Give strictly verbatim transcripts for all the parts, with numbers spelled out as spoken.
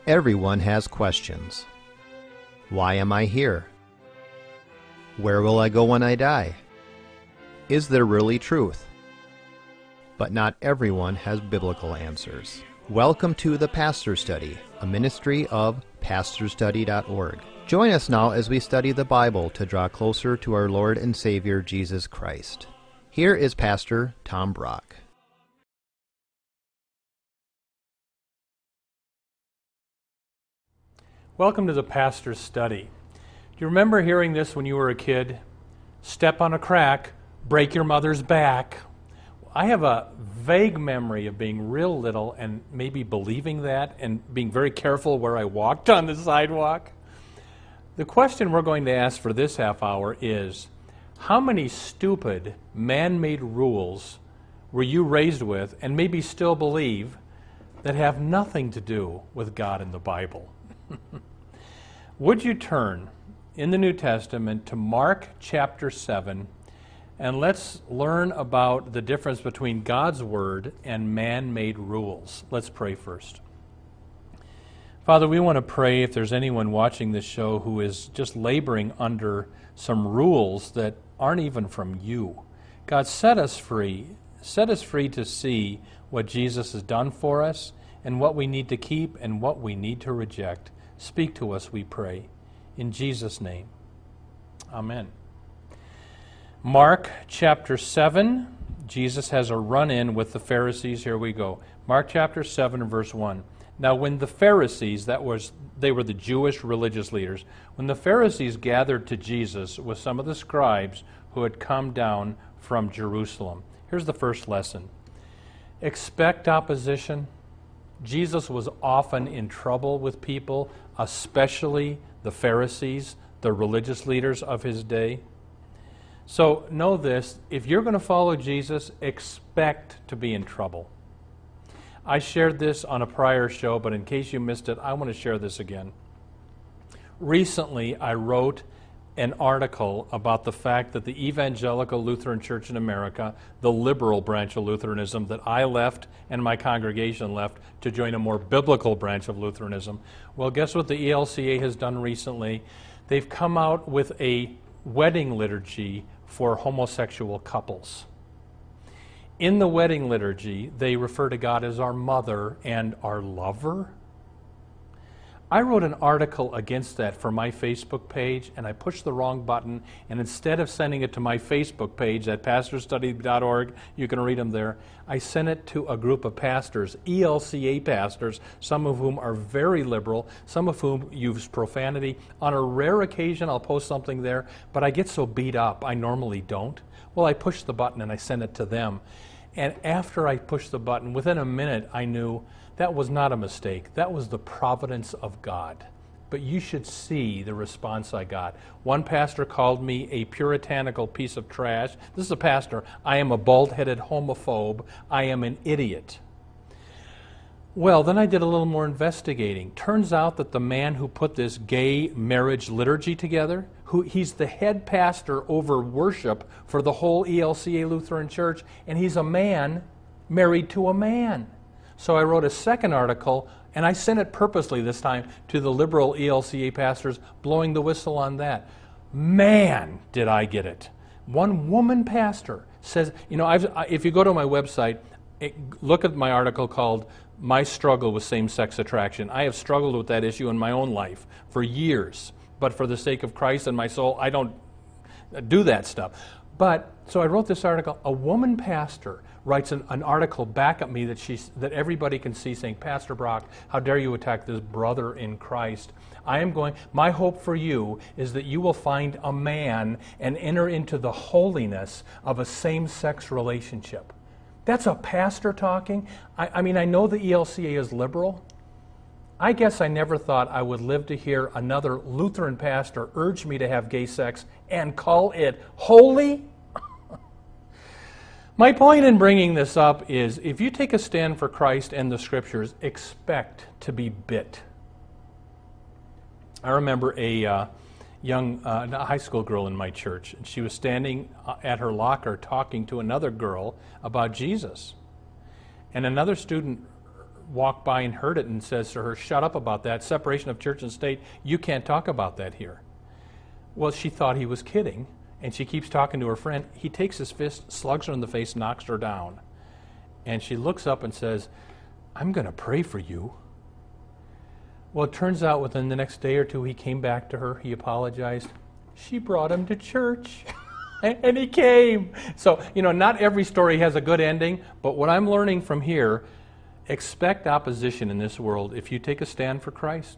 Everyone has questions. Why am I here? Where will I go when I die? Is there really truth? But not everyone has biblical answers. Welcome to the Pastor Study, a ministry of pastor study dot org. Join us now as we study the Bible to draw closer to our Lord and Savior Jesus Christ. Here is Pastor Tom Brock. Welcome to the Pastor's Study. Do you remember hearing this when you were a kid? Step on a crack, break your mother's back. I have a vague memory of being real little and maybe believing that and being very careful where I walked on the sidewalk. The question we're going to ask for this half hour is, how many stupid man-made rules were you raised with and maybe still believe that have nothing to do with God and the Bible? Would you turn in the New Testament to Mark chapter seven, and let's learn about the difference between God's Word and man-made rules. Let's pray first. Father, we want to pray if there's anyone watching this show who is just laboring under some rules that aren't even from you. God, set us free. Set us free to see what Jesus has done for us and what we need to keep and what we need to reject. Speak to us, we pray. In Jesus' name, amen. Mark chapter seven, Jesus has a run-in with the Pharisees. Here we go. Mark chapter seven, verse one. Now when the Pharisees, that was, they were the Jewish religious leaders, when the Pharisees gathered to Jesus with some of the scribes who had come down from Jerusalem. Here's the first lesson. Expect opposition. Jesus was often in trouble with people, especially the Pharisees, the religious leaders of his day. So know this, if you're going to follow Jesus, expect to be in trouble. I shared this on a prior show, but in case you missed it, I want to share this again. Recently, I wrote an article about the fact that the Evangelical Lutheran Church in America, the liberal branch of Lutheranism that I left and my congregation left to join a more biblical branch of Lutheranism. Well, guess what the E L C A has done recently? They've come out with a wedding liturgy for homosexual couples. In the wedding liturgy, they refer to God as our mother and our lover. I wrote an article against that for my Facebook page, and I pushed the wrong button, and instead of sending it to my Facebook page at pastor study dot org, you can read them there, I sent it to a group of pastors, E L C A pastors, some of whom are very liberal, some of whom use profanity. On a rare occasion, I'll post something there, but I get so beat up, I normally don't. Well, I pushed the button and I sent it to them. And after I pushed the button, within a minute, I knew that was not a mistake. That was the providence of God. But you should see the response I got. One pastor called me a puritanical piece of trash. This is a pastor. I am a bald-headed homophobe. I am an idiot. Well, then I did a little more investigating. Turns out that the man who put this gay marriage liturgy together, who he's the head pastor over worship for the whole E L C A Lutheran Church, and he's a man married to a man. So I wrote a second article, and I sent it purposely this time to the liberal E L C A pastors, blowing the whistle on that. Man, did I get it. One woman pastor says, you know, I've, if you go to my website, it, look at my article called My Struggle with Same-Sex Attraction. I have struggled with that issue in my own life for years, but for the sake of Christ and my soul, I don't do that stuff. But, so I wrote this article. A woman pastor writes an, an article back at me that she's, that everybody can see saying, Pastor Brock, how dare you attack this brother in Christ? I am going, my hope for you is that you will find a man and enter into the holiness of a same-sex relationship. That's a pastor talking. I, I mean, I know the E L C A is liberal. I guess I never thought I would live to hear another Lutheran pastor urge me to have gay sex and call it holy. My point in bringing this up is, if you take a stand for Christ and the Scriptures, expect to be bit. I remember a uh, young uh, a high school girl in my church, and she was standing at her locker talking to another girl about Jesus. And another student walked by and heard it and says to her, "Shut up about that. Separation of church and state. You can't talk about that here." Well, she thought he was kidding, and she keeps talking to her friend. He takes his fist, slugs her in the face, knocks her down. And she looks up and says, "I'm going to pray for you." Well, it turns out within the next day or two, he came back to her. He apologized. She brought him to church. And he came. So, you know, not every story has a good ending, but what I'm learning from here, expect opposition in this world if you take a stand for Christ.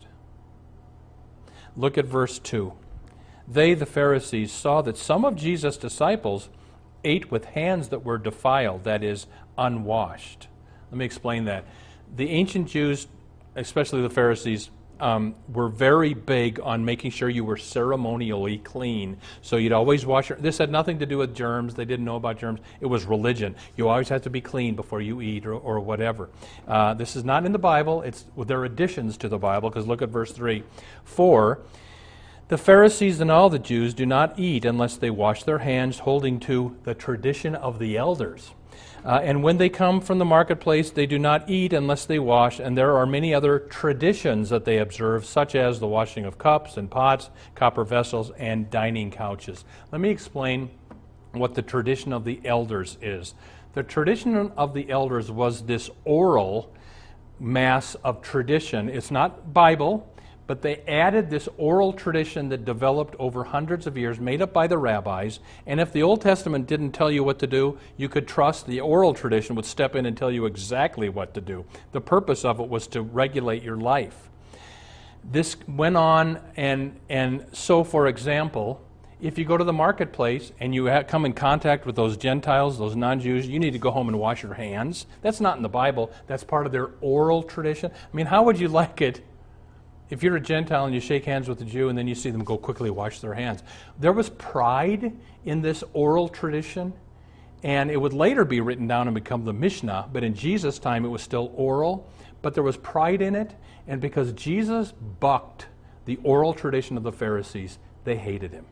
Look at verse two. They, the Pharisees, saw that some of Jesus' disciples ate with hands that were defiled, that is, unwashed. Let me explain that. The ancient Jews, especially the Pharisees, um, were very big on making sure you were ceremonially clean. So you'd always wash your... This had nothing to do with germs. They didn't know about germs. It was religion. You always have to be clean before you eat or, or whatever. Uh, this is not in the Bible. It's there are additions to the Bible, because look at verse three. For the Pharisees and all the Jews do not eat unless they wash their hands, holding to the tradition of the elders. Uh, and when they come from the marketplace, they do not eat unless they wash, and there are many other traditions that they observe, such as the washing of cups and pots, copper vessels, and dining couches. Let me explain what the tradition of the elders is. The tradition of the elders was this oral mass of tradition. It's not Bible, but they added this oral tradition that developed over hundreds of years, made up by the rabbis. And if the Old Testament didn't tell you what to do, you could trust the oral tradition would step in and tell you exactly what to do. The purpose of it was to regulate your life. This went on, and, and so, for example, if you go to the marketplace and you have come in contact with those Gentiles, those non-Jews, you need to go home and wash your hands. That's not in the Bible. That's part of their oral tradition. I mean, how would you like it if you're a Gentile and you shake hands with a Jew and then you see them go quickly wash their hands? There was pride in this oral tradition, and it would later be written down and become the Mishnah, but in Jesus' time it was still oral, but there was pride in it, and because Jesus bucked the oral tradition of the Pharisees, they hated him.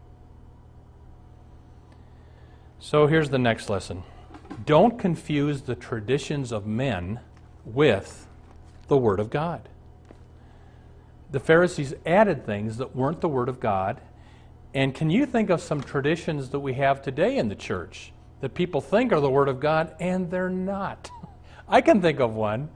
So here's the next lesson. Don't confuse the traditions of men with the Word of God. The Pharisees added things that weren't the Word of God. And can you think of some traditions that we have today in the church that people think are the Word of God, and they're not? I can think of one.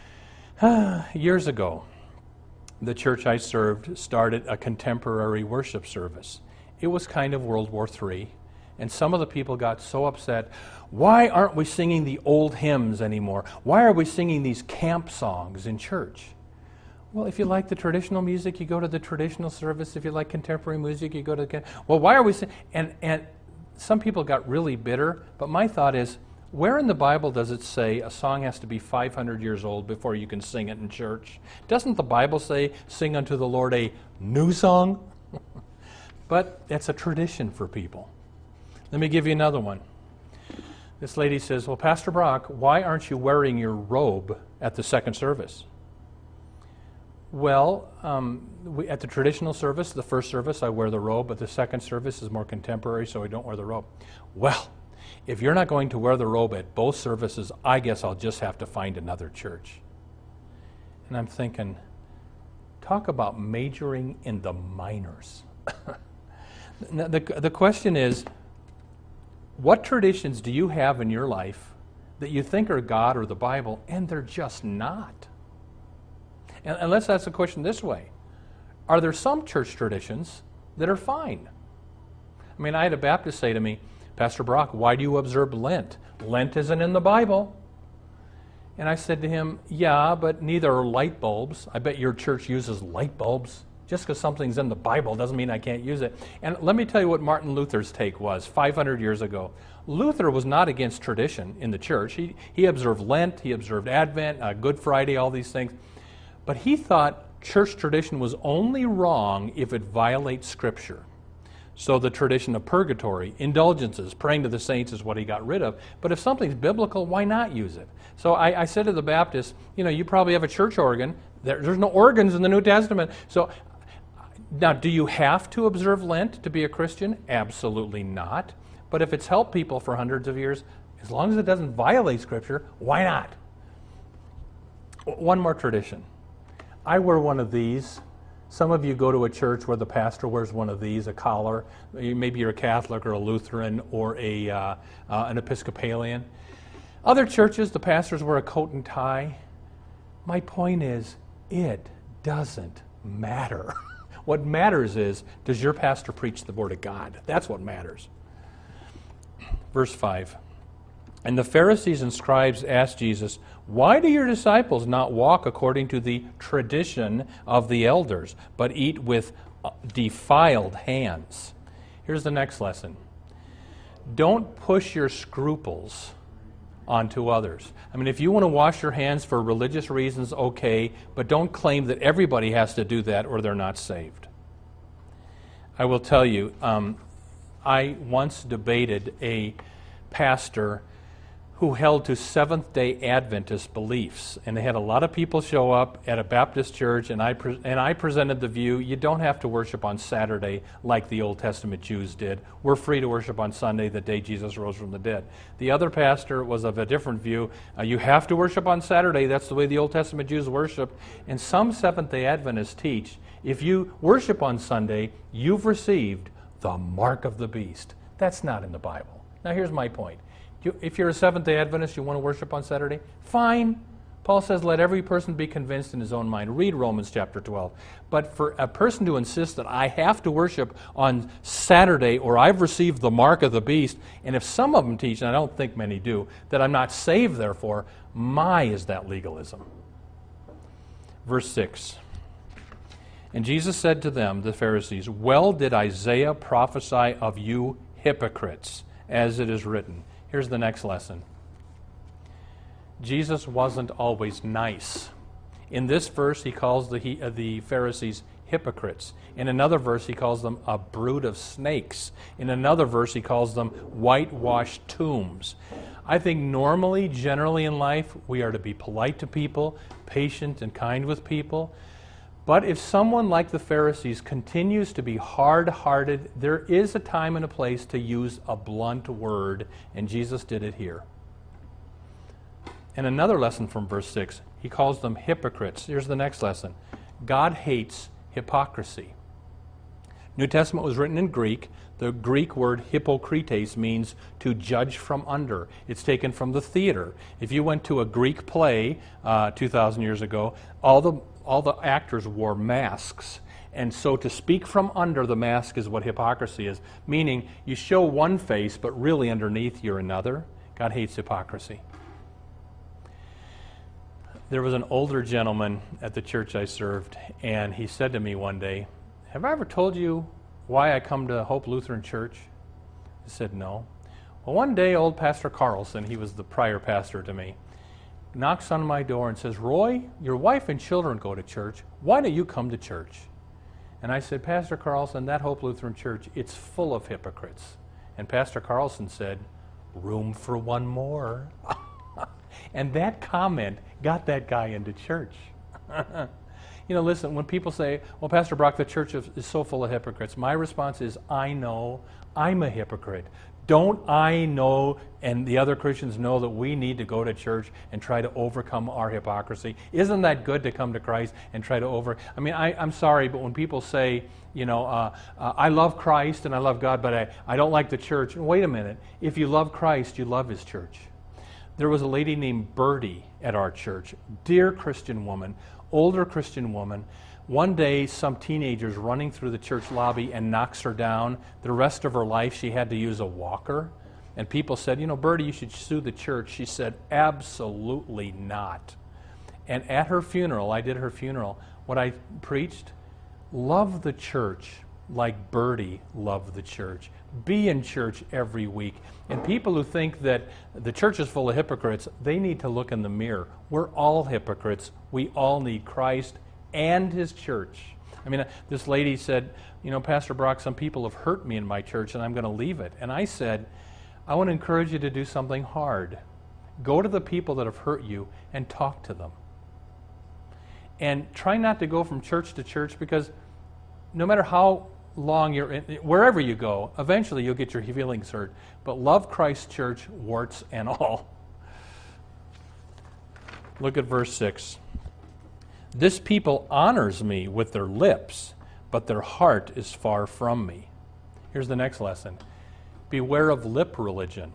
Years ago, the church I served started a contemporary worship service. It was kind of World War Three, and some of the people got so upset. Why aren't we singing the old hymns anymore? Why are we singing these camp songs in church? Well, if you like the traditional music, you go to the traditional service. If you like contemporary music, you go to the... Well, why are we... And, and some people got really bitter, but my thought is, where in the Bible does it say a song has to be five hundred years old before you can sing it in church? Doesn't the Bible say, sing unto the Lord a new song? But that's a tradition for people. Let me give you another one. This lady says, well, Pastor Brock, why aren't you wearing your robe at the second service? Well, um, we, at the traditional service, the first service, I wear the robe, but the second service is more contemporary, so I don't wear the robe. Well, if you're not going to wear the robe at both services, I guess I'll just have to find another church. And I'm thinking, talk about majoring in the minors. the, the question is, what traditions do you have in your life that you think are God or the Bible, and they're just not? And, and let's ask the question this way. Are there some church traditions that are fine? I mean, I had a Baptist say to me, Pastor Brock, why do you observe Lent? Lent isn't in the Bible. And I said to him, yeah, but neither are light bulbs. I bet your church uses light bulbs. Just because something's in the Bible doesn't mean I can't use it. And let me tell you what Martin Luther's take was five hundred years ago. Luther was not against tradition in the church. He, he observed Lent, he observed Advent, uh, Good Friday, all these things. But he thought church tradition was only wrong if it violates Scripture. So the tradition of purgatory, indulgences, praying to the saints is what he got rid of. But if something's biblical, why not use it? So I, I said to the Baptists, you know, you probably have a church organ. There, there's no organs in the New Testament. So now, do you have to observe Lent to be a Christian? Absolutely not. But if it's helped people for hundreds of years, as long as it doesn't violate Scripture, why not? One more tradition. I wear one of these. Some of you go to a church where the pastor wears one of these, a collar. Maybe you're a Catholic or a Lutheran or a uh, uh, an Episcopalian. Other churches, the pastors wear a coat and tie. My point is, it doesn't matter. What matters is, does your pastor preach the Word of God? That's what matters. Verse five. And the Pharisees and scribes asked Jesus, "Why do your disciples not walk according to the tradition of the elders, but eat with defiled hands?" Here's the next lesson. Don't push your scruples onto others. I mean, if you want to wash your hands for religious reasons, okay, but don't claim that everybody has to do that or they're not saved. I will tell you, um, I once debated a pastor who held to Seventh-day Adventist beliefs. And they had a lot of people show up at a Baptist church, and I pre- and I presented the view, you don't have to worship on Saturday like the Old Testament Jews did. We're free to worship on Sunday, the day Jesus rose from the dead. The other pastor was of a different view. Uh, you have to worship on Saturday. That's the way the Old Testament Jews worshiped. And some Seventh-day Adventists teach, if you worship on Sunday, you've received the mark of the beast. That's not in the Bible. Now here's my point. You, if you're a Seventh-day Adventist, you want to worship on Saturday, fine. Paul says, let every person be convinced in his own mind. Read Romans chapter twelve. But for a person to insist that I have to worship on Saturday or I've received the mark of the beast, and if some of them teach, and I don't think many do, that I'm not saved therefore, my is that legalism. Verse six. And Jesus said to them, the Pharisees, well did Isaiah prophesy of you hypocrites, as it is written. Here's the next lesson. Jesus wasn't always nice. In this verse, he calls the, he, uh, the Pharisees hypocrites. In another verse, he calls them a brood of snakes. In another verse, he calls them whitewashed tombs. I think normally, generally in life, we are to be polite to people, patient and kind with people. But if someone like the Pharisees continues to be hard-hearted, there is a time and a place to use a blunt word, and Jesus did it here. And another lesson from verse six, he calls them hypocrites. Here's the next lesson. God hates hypocrisy. New Testament was written in Greek. The Greek word hypokrites means to judge from under. It's taken from the theater. If you went to a Greek play uh, two thousand years ago, all the all the actors wore masks. And so to speak from under the mask is what hypocrisy is, meaning you show one face, but really underneath you're another. God hates hypocrisy. There was an older gentleman at the church I served, and he said to me one day, have I ever told you why I come to Hope Lutheran Church? I said, no. Well, one day, old Pastor Carlson, he was the prior pastor to me, knocks on my door and says, Roy, your wife and children go to church. Why don't you come to church? And I said, Pastor Carlson, that Hope Lutheran Church, it's full of hypocrites. And Pastor Carlson said, room for one more. And that comment got that guy into church. You know, listen, when people say, well, Pastor Brock, the church is, is so full of hypocrites, my response is, I know, I'm a hypocrite. Don't I know and the other Christians know that we need to go to church and try to overcome our hypocrisy? Isn't that good to come to Christ and try to over... I mean, I, I'm sorry, but when people say, you know, uh, uh, I love Christ and I love God, but I, I don't like the church. Wait a minute. If you love Christ, you love His church. There was a lady named Birdie at our church, dear Christian woman, older Christian woman. One day, some teenagers running through the church lobby and knocks her down. The rest of her life, she had to use a walker. And people said, you know, Birdie, you should sue the church. She said, absolutely not. And at her funeral, I did her funeral, what I preached, love the church like Birdie loved the church. Be in church every week. And people who think that the church is full of hypocrites, they need to look in the mirror. We're all hypocrites. We all need Christ and His church. I mean, this lady said, you know, Pastor Brock, some people have hurt me in my church and I'm going to leave it. And I said, I want to encourage you to do something hard. Go to the people that have hurt you and talk to them. And try not to go from church to church, because no matter how long you're in, wherever you go, eventually you'll get your feelings hurt. But love Christ Church, warts and all. Look at verse six. This people honors me with their lips, but their heart is far from me. Here's the next lesson. Beware of lip religion.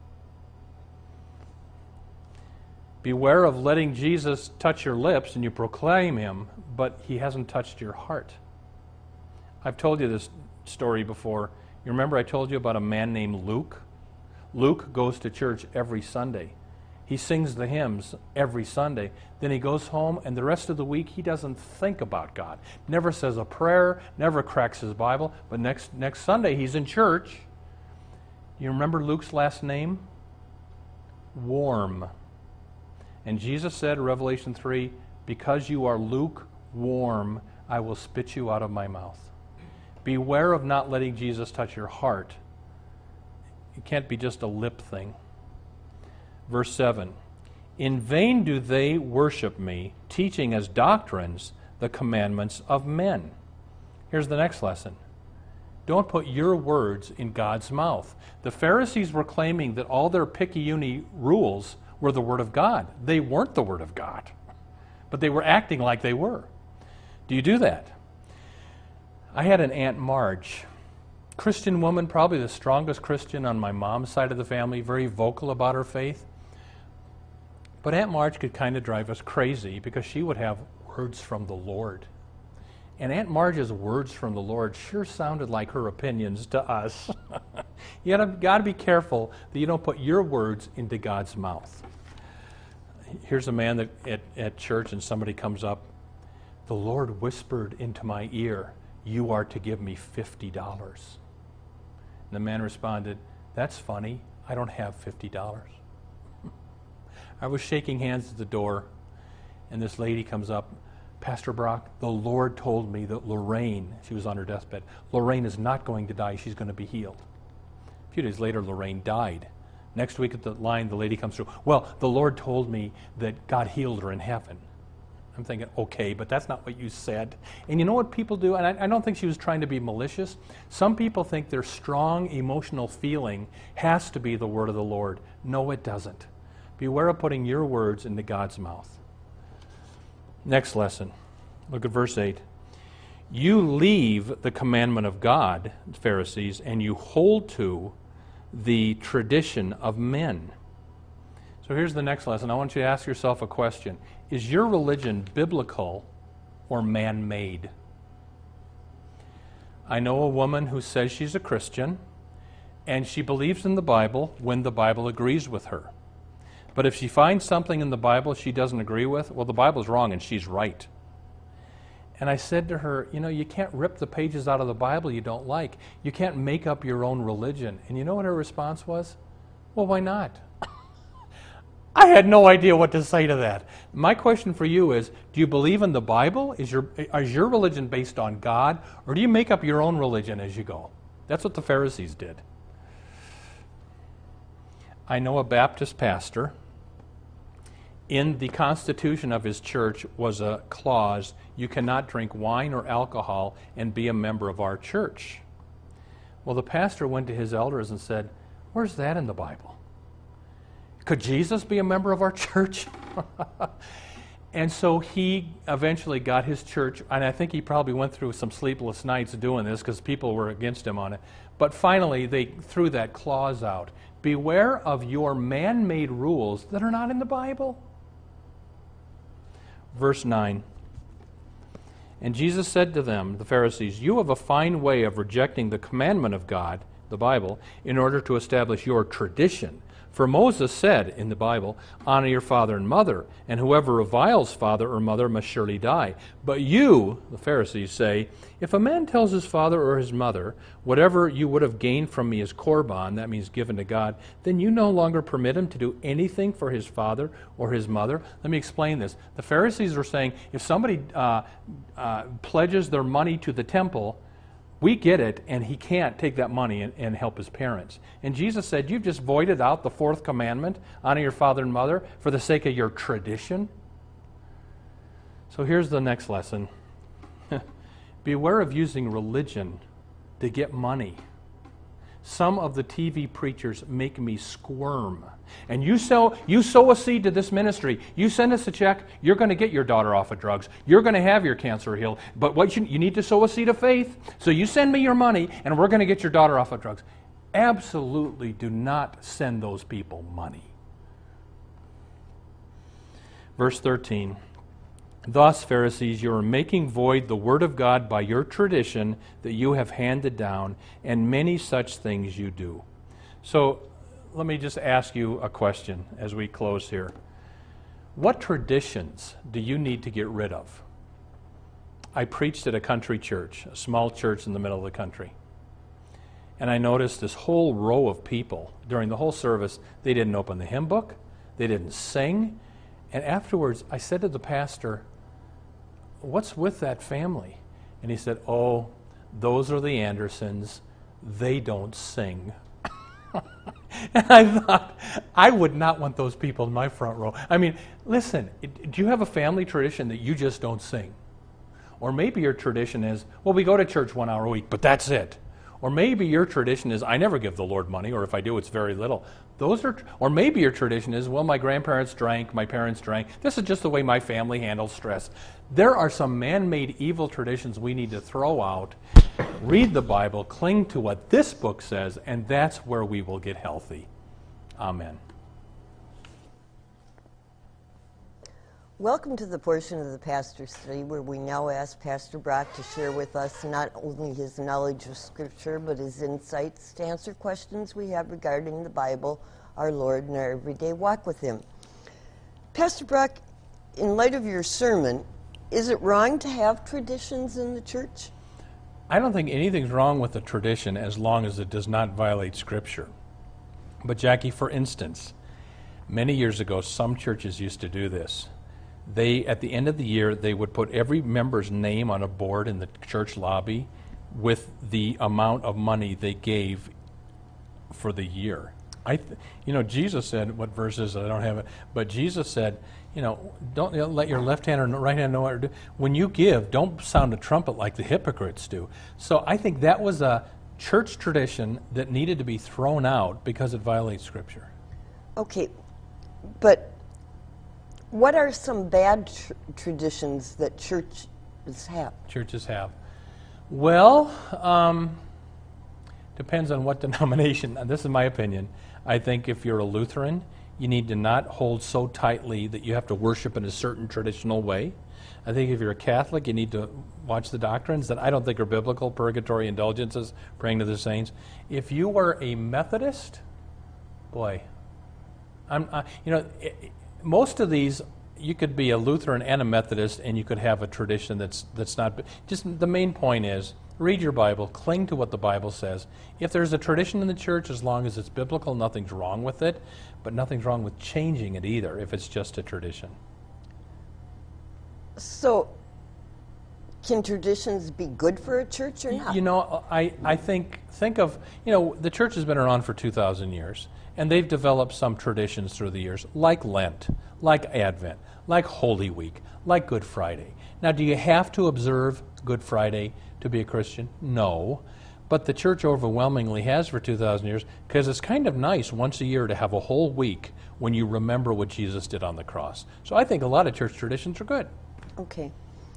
Beware of letting Jesus touch your lips and you proclaim him, but he hasn't touched your heart. I've told you this story before. You remember I told you about a man named Luke? Luke goes to church every Sunday. He sings the hymns every Sunday. Then he goes home, and the rest of the week he doesn't think about God. Never says a prayer, never cracks his Bible, but next, next Sunday he's in church. You remember Luke's last name? Warm. And Jesus said in Revelation three, because you are lukewarm, I will spit you out of my mouth. Beware of not letting Jesus touch your heart. It can't be just a lip thing. Verse seven, in vain do they worship me, teaching as doctrines the commandments of men. Here's the next lesson. Don't put your words in God's mouth. The Pharisees were claiming that all their picayune rules were the Word of God. They weren't the Word of God, but they were acting like they were. Do you do that? I had an Aunt Marge, Christian woman, probably the strongest Christian on my mom's side of the family, very vocal about her faith. But Aunt Marge could kind of drive us crazy because she would have words from the Lord. And Aunt Marge's words from the Lord sure sounded like her opinions to us. You got to be careful that you don't put your words into God's mouth. Here's a man that at, at church, and somebody comes up. The Lord whispered into my ear, you are to give me fifty dollars. And the man responded, that's funny. I don't have fifty dollars. I was shaking hands at the door, and this lady comes up. Pastor Brock, the Lord told me that Lorraine, she was on her deathbed, Lorraine is not going to die. She's going to be healed. A few days later, Lorraine died. Next week at the line, the lady comes through. Well, the Lord told me that God healed her in heaven. I'm thinking, okay, but that's not what you said. And you know what people do? And I, I don't think she was trying to be malicious. Some people think their strong emotional feeling has to be the word of the Lord. No, it doesn't. Beware of putting your words into God's mouth. Next lesson. Look at verse eight. You leave the commandment of God, Pharisees, and you hold to the tradition of men. So here's the next lesson. I want you to ask yourself a question. Is your religion biblical or man-made? I know a woman who says she's a Christian, and she believes in the Bible when the Bible agrees with her. But if she finds something in the Bible she doesn't agree with, well, the Bible's wrong and she's right. And I said to her, you know, you can't rip the pages out of the Bible you don't like. You can't make up your own religion. And you know what her response was? Well, why not? I had no idea what to say to that. My question for you is, do you believe in the Bible? Is your, is your religion based on God? Or do you make up your own religion as you go? That's what the Pharisees did. I know a Baptist pastor. In the constitution of his church was a clause, you cannot drink wine or alcohol and be a member of our church. Well, the pastor went to his elders and said, where's that in the Bible? Could Jesus be a member of our church? And so he eventually got his church, and I think he probably went through some sleepless nights doing this because people were against him on it. But finally, they threw that clause out. Beware of your man-made rules that are not in the Bible. Verse nine. And Jesus said to them, the Pharisees, you have a fine way of rejecting the commandment of God, the Bible, in order to establish your tradition. For Moses said in the Bible, honor your father and mother, and whoever reviles father or mother must surely die. But you, the Pharisees, say, if a man tells his father or his mother, whatever you would have gained from me is korban, that means given to God, then you no longer permit him to do anything for his father or his mother. Let me explain this. The Pharisees were saying, if somebody uh, uh, pledges their money to the temple, we get it, and he can't take that money and, and help his parents. And Jesus said, you've just voided out the fourth commandment, honor your father and mother, for the sake of your tradition. So here's the next lesson. Beware of using religion to get money. Some of the T V preachers make me squirm. And you sow, you sow a seed to this ministry. You send us a check, you're going to get your daughter off of drugs. You're going to have your cancer healed. But what you, you need to sow a seed of faith. So you send me your money, and we're going to get your daughter off of drugs. Absolutely do not send those people money. Verse thirteen. Thus, Pharisees, you are making void the word of God by your tradition that you have handed down, and many such things you do. So, let me just ask you a question as we close here. What traditions do you need to get rid of? I preached at a country church, a small church in the middle of the country. And I noticed this whole row of people during the whole service. They didn't open the hymn book. They didn't sing. And afterwards, I said to the pastor, "What's with that family?" And he said, "Oh, those are the Andersons. They don't sing." And I thought, I would not want those people in my front row. I mean, listen, do you have a family tradition that you just don't sing? Or maybe your tradition is, well, we go to church one hour a week, but that's it. Or maybe your tradition is, I never give the Lord money, or if I do, it's very little. Those are, or maybe your tradition is, well, my grandparents drank, my parents drank. This is just the way my family handles stress. There are some man-made evil traditions we need to throw out, read the Bible, cling to what this book says, and that's where we will get healthy. Amen. Welcome to the portion of the pastor's study where we now ask Pastor Brock to share with us not only his knowledge of Scripture, but his insights to answer questions we have regarding the Bible, our Lord, and our everyday walk with Him. Pastor Brock, in light of your sermon, is it wrong to have traditions in the church? I don't think anything's wrong with a tradition as long as it does not violate Scripture. But Jackie, for instance, many years ago, some churches used to do this. They, at the end of the year, they would put every member's name on a board in the church lobby with the amount of money they gave for the year. I, th- you know, Jesus said, what verse is it? I don't have it, but Jesus said, you know, don't you know, let your left hand or right hand know what to do. When you give, don't sound a trumpet like the hypocrites do. So I think that was a church tradition that needed to be thrown out because it violates Scripture. Okay, but what are some bad tr- traditions that churches have? Churches have. Well, um, depends on what denomination. This is my opinion. I think if you're a Lutheran, you need to not hold so tightly that you have to worship in a certain traditional way. I think if you're a Catholic, you need to watch the doctrines that I don't think are biblical, purgatory, indulgences, praying to the saints. If you were a Methodist, boy, I'm, I, you know, it, most of these, you could be a Lutheran and a Methodist, and you could have a tradition that's that's not. Just the main point is, read your Bible, cling to what the Bible says. If there's a tradition in the church, as long as it's biblical, nothing's wrong with it, but nothing's wrong with changing it either if it's just a tradition. So, can traditions be good for a church or not? You know, I, I think, think of, you know, the church has been around for two thousand years, and they've developed some traditions through the years, like Lent, like Advent, like Holy Week, like Good Friday. Now, do you have to observe Good Friday to be a Christian? No. But the church overwhelmingly has for two thousand years, because it's kind of nice once a year to have a whole week when you remember what Jesus did on the cross. So I think a lot of church traditions are good. Okay.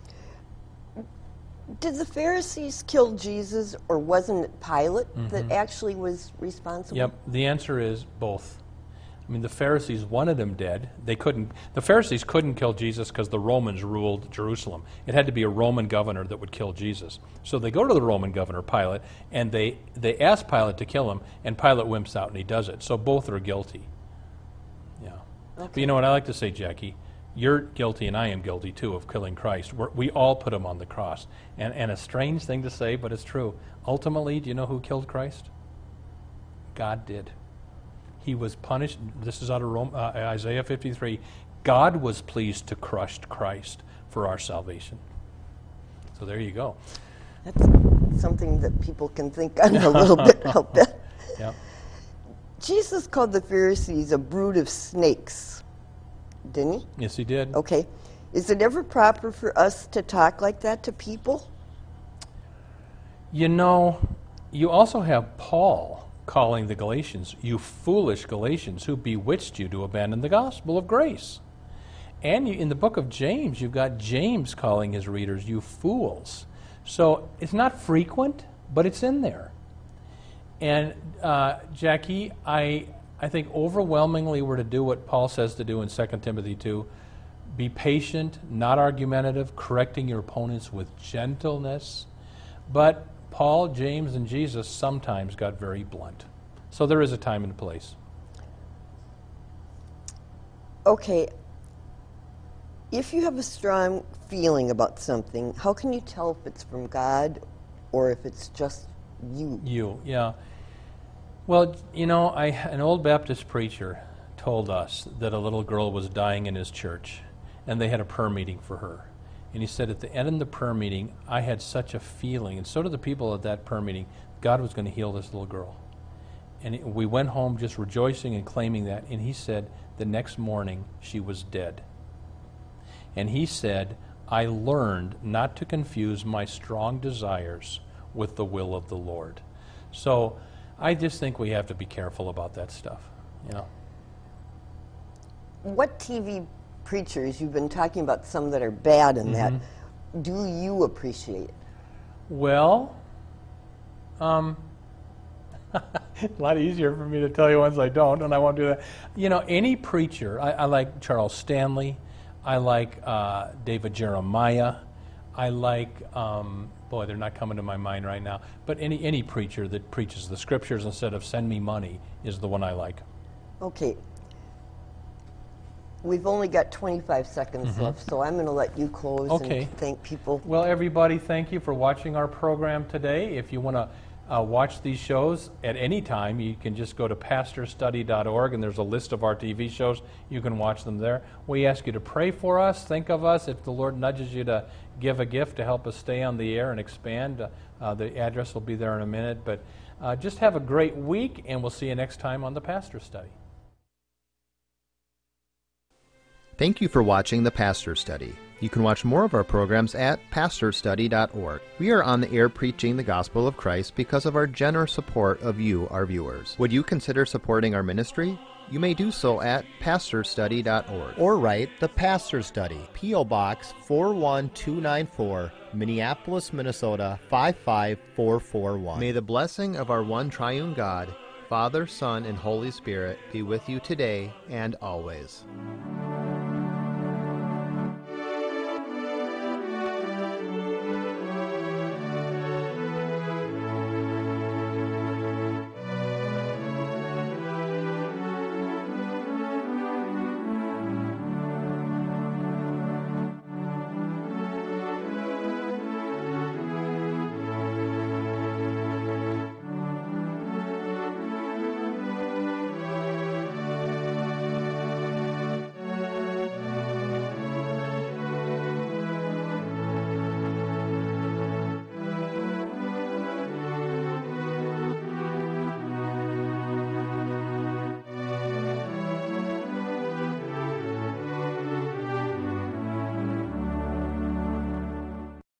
Did the Pharisees kill Jesus, or wasn't it Pilate mm-hmm. that actually was responsible? Yep, the answer is both. I mean, the Pharisees wanted him dead. They couldn't. The Pharisees couldn't kill Jesus because the Romans ruled Jerusalem. It had to be a Roman governor that would kill Jesus. So they go to the Roman governor, Pilate, and they, they ask Pilate to kill him, and Pilate wimps out and he does it. So both are guilty. Yeah. Okay. But you know what I like to say, Jackie? You're guilty and I am guilty, too, of killing Christ. We're, we all put him on the cross. And, and a strange thing to say, but it's true. Ultimately, do you know who killed Christ? God did. He was punished. This is out of Rome, uh, Isaiah fifty-three. God was pleased to crush Christ for our salvation. So there you go. That's something that people can think on a little bit, I'll bet. Yep. Jesus called the Pharisees a brood of snakes, didn't he? Yes, he did. Okay. Is it ever proper for us to talk like that to people? You know, you also have Paul calling the Galatians, "You foolish Galatians, who bewitched you to abandon the gospel of grace?" And you, in the book of James, you've got James calling his readers, "You fools." So it's not frequent, but it's in there. And uh, Jackie, I I think overwhelmingly we're to do what Paul says to do in Second Timothy two. Be patient, not argumentative, correcting your opponents with gentleness. But Paul, James, and Jesus sometimes got very blunt. So there is a time and a place. Okay. If you have a strong feeling about something, how can you tell if it's from God or if it's just you? You, yeah. Well, you know, I, an old Baptist preacher told us that a little girl was dying in his church, and they had a prayer meeting for her. And he said, at the end of the prayer meeting, I had such a feeling, and so did the people at that prayer meeting, God was going to heal this little girl. And it, we went home just rejoicing and claiming that, and he said, the next morning, she was dead. And he said, I learned not to confuse my strong desires with the will of the Lord. So I just think we have to be careful about that stuff, you know. What T V preachers, you've been talking about some that are bad in Mm-hmm. that, do you appreciate? Well, um, a lot easier for me to tell you ones I don't, and I won't do that. You know, any preacher, I, I like Charles Stanley, I like uh, David Jeremiah, I like, um, boy, they're not coming to my mind right now, but any, any preacher that preaches the scriptures instead of send me money is the one I like. Okay. We've only got twenty-five seconds Mm-hmm. left, so I'm going to let you close Okay. and thank people. Well, everybody, thank you for watching our program today. If you want to uh, watch these shows at any time, you can just go to pastor study dot org, and there's a list of our T V shows. You can watch them there. We ask you to pray for us, think of us. If the Lord nudges you to give a gift to help us stay on the air and expand, uh, uh, the address will be there in a minute. But uh, just have a great week, and we'll see you next time on the Pastor Study. Thank you for watching The Pastor Study. You can watch more of our programs at pastor study dot org. We are on the air preaching the gospel of Christ because of our generous support of you, our viewers. Would you consider supporting our ministry? You may do so at pastor study dot org. Or write The Pastor Study, P O Box four one two nine four, Minneapolis, Minnesota five five four four one. May the blessing of our one triune God, Father, Son, and Holy Spirit be with you today and always.